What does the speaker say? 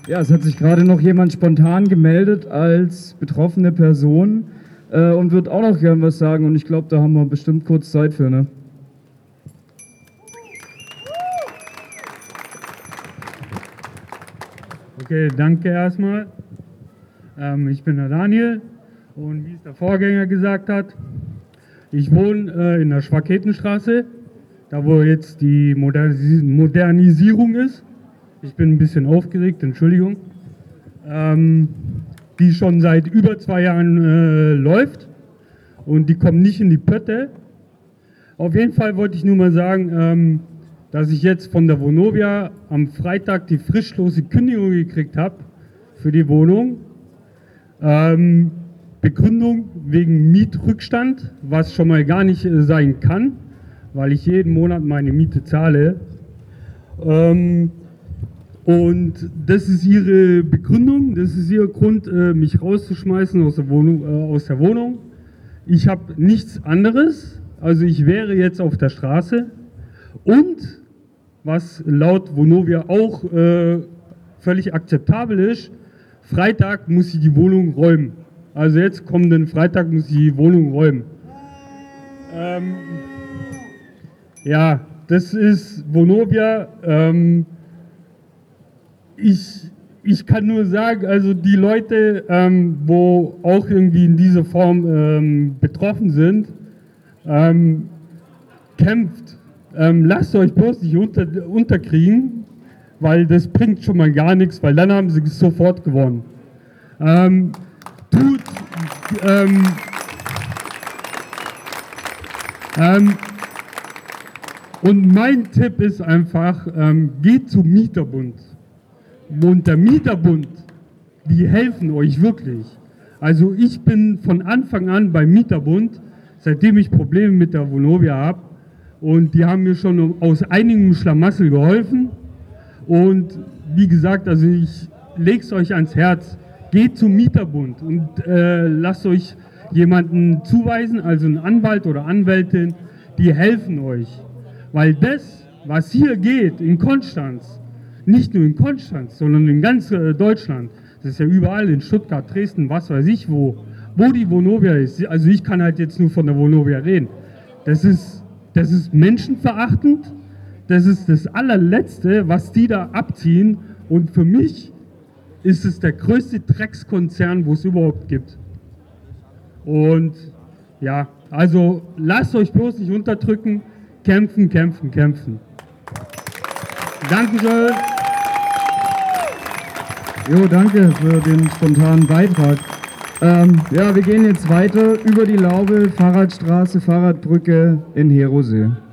Ja, es hat sich gerade noch jemand spontan gemeldet als betroffene Person und wird auch noch gern was sagen. Und ich glaube, da haben wir bestimmt kurz Zeit für, ne? Okay, danke erstmal. Ich bin der Daniel und wie es der Vorgänger gesagt hat, ich wohne in der Schwaketenstraße, da wo jetzt die Modernisierung ist. Ich bin ein bisschen aufgeregt, Entschuldigung. Die schon seit über 2 Jahren läuft und die kommen nicht in die Pötte. Auf jeden Fall wollte ich nur mal sagen, dass ich jetzt von der Vonovia am Freitag die frischlose Kündigung gekriegt habe für die Wohnung. Begründung wegen Mietrückstand, was schon mal gar nicht sein kann, weil ich jeden Monat meine Miete zahle. Und das ist ihre Begründung, das ist ihr Grund, mich rauszuschmeißen aus der Wohnung. Ich habe nichts anderes, also ich wäre jetzt auf der Straße. Und was laut Vonovia auch völlig akzeptabel ist, Freitag muss ich die Wohnung räumen. Also jetzt kommenden Freitag muss ich die Wohnung räumen. Ja, das ist Vonovia. Ich kann nur sagen, also die Leute, wo auch irgendwie in dieser Form betroffen sind, kämpft. Lasst euch bloß nicht unterkriegen, weil das bringt schon mal gar nichts, weil dann haben sie sofort gewonnen. Und mein Tipp ist einfach, geht zum Mieterbund. Und der Mieterbund, die helfen euch wirklich. Also ich bin von Anfang an beim Mieterbund, seitdem ich Probleme mit der Vonovia habe. Und die haben mir schon aus einigem Schlamassel geholfen. Und wie gesagt, also ich lege es euch ans Herz, geht zum Mieterbund und lasst euch jemanden zuweisen, also einen Anwalt oder Anwältin, die helfen euch. Weil das, was hier geht in Konstanz, nicht nur in Konstanz, sondern in ganz Deutschland, das ist ja überall in Stuttgart, Dresden, was weiß ich wo die Vonovia ist. Also ich kann halt jetzt nur von der Vonovia reden. Das ist menschenverachtend, das ist das allerletzte, was die da abziehen, und für mich ist es der größte Dreckskonzern, wo es überhaupt gibt. Und ja, also lasst euch bloß nicht unterdrücken, kämpfen, kämpfen, kämpfen. Dankeschön. Jo, danke für den spontanen Beitrag. Ja, wir gehen jetzt weiter über die Laube, Fahrradstraße, Fahrradbrücke in Herosee.